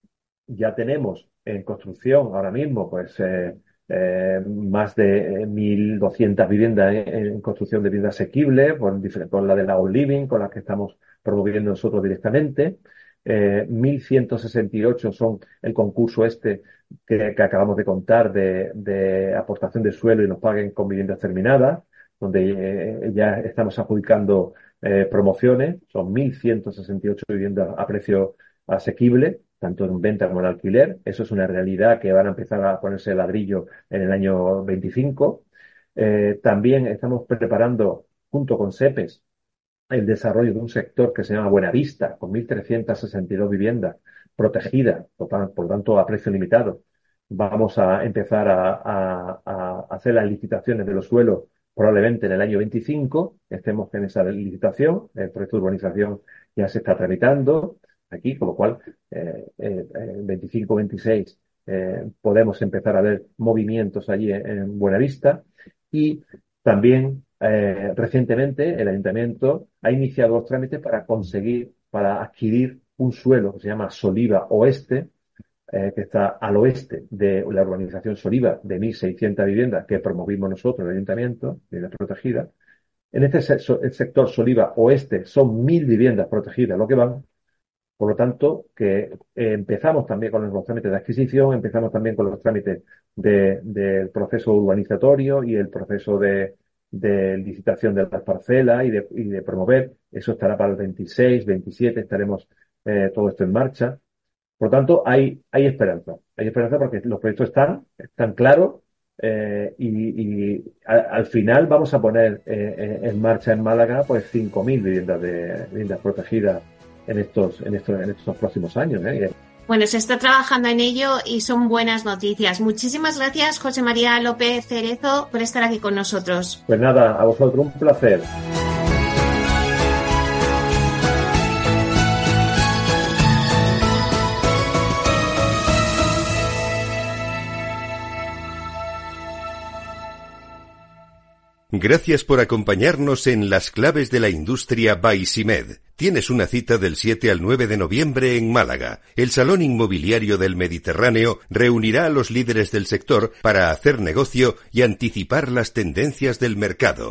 ya tenemos en construcción, ahora mismo, pues eh, eh, más de mil doscientas viviendas en, en construcción de vivienda asequible, con, con la de la All Living, con la que estamos promoviendo nosotros directamente. Eh, mil ciento sesenta y ocho son el concurso este que, que acabamos de contar de, de aportación de suelo y nos paguen con viviendas terminadas, donde eh, ya estamos adjudicando eh, promociones. Son mil ciento sesenta y ocho viviendas a precio asequible, tanto en venta como en alquiler. Eso es una realidad que van a empezar a ponerse ladrillo en el año veinticinco. Eh, también estamos preparando, junto con SEPES, el desarrollo de un sector que se llama Buenavista, con mil trescientas sesenta y dos viviendas protegidas, por, por tanto a precio limitado. Vamos a empezar a, a, a hacer las licitaciones de los suelos probablemente en el año veinticinco, estemos en esa licitación, el proyecto de urbanización ya se está tramitando aquí, con lo cual eh, eh, veinticinco veintiséis eh, podemos empezar a ver movimientos allí en, en Buenavista. Y también eh, recientemente el Ayuntamiento ha iniciado los trámites para conseguir, para adquirir un suelo que se llama Soliva Oeste, eh, que está al oeste de la urbanización Soliva, de mil seiscientas viviendas que promovimos nosotros en el Ayuntamiento, viviendas protegidas. En este se- el sector Soliva Oeste son mil viviendas protegidas lo que van. Por lo tanto, que eh, empezamos también con los trámites de adquisición, empezamos también con los trámites de, del proceso urbanizatorio y el proceso de, de licitación de las parcelas y de, y de promover. Eso estará para el veintiséis, veintisiete, estaremos eh, todo esto en marcha. Por lo tanto, hay, hay esperanza. Hay esperanza porque los proyectos están, están claros eh, y, y a, al final vamos a poner eh, en marcha en Málaga pues cinco mil viviendas, de, viviendas protegidas en estos, en estos, en estos próximos años. ¿eh? Bueno, se está trabajando en ello y son buenas noticias. Muchísimas gracias, José María López Cerezo, por estar aquí con nosotros. Pues nada, a vosotros un placer. Gracias por acompañarnos en Las Claves de la Industria by CIMED. Tienes una cita del siete al nueve de noviembre en Málaga. El Salón Inmobiliario del Mediterráneo reunirá a los líderes del sector para hacer negocio y anticipar las tendencias del mercado.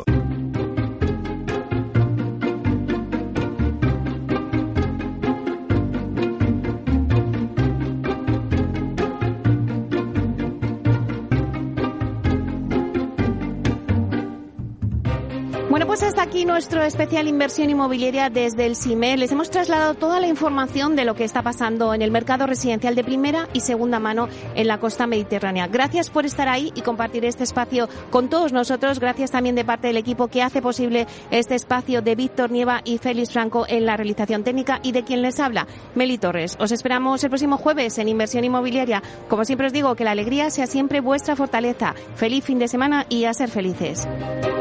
Bueno, pues hasta aquí nuestro especial Inversión Inmobiliaria desde el CIMED. Les hemos trasladado toda la información de lo que está pasando en el mercado residencial de primera y segunda mano en la costa mediterránea. Gracias por estar ahí y compartir este espacio con todos nosotros. Gracias también de parte del equipo que hace posible este espacio, de Víctor Nieva y Félix Franco en la realización técnica, y de quien les habla, Meli Torres. Os esperamos el próximo jueves en Inversión Inmobiliaria. Como siempre os digo, que la alegría sea siempre vuestra fortaleza. Feliz fin de semana y a ser felices.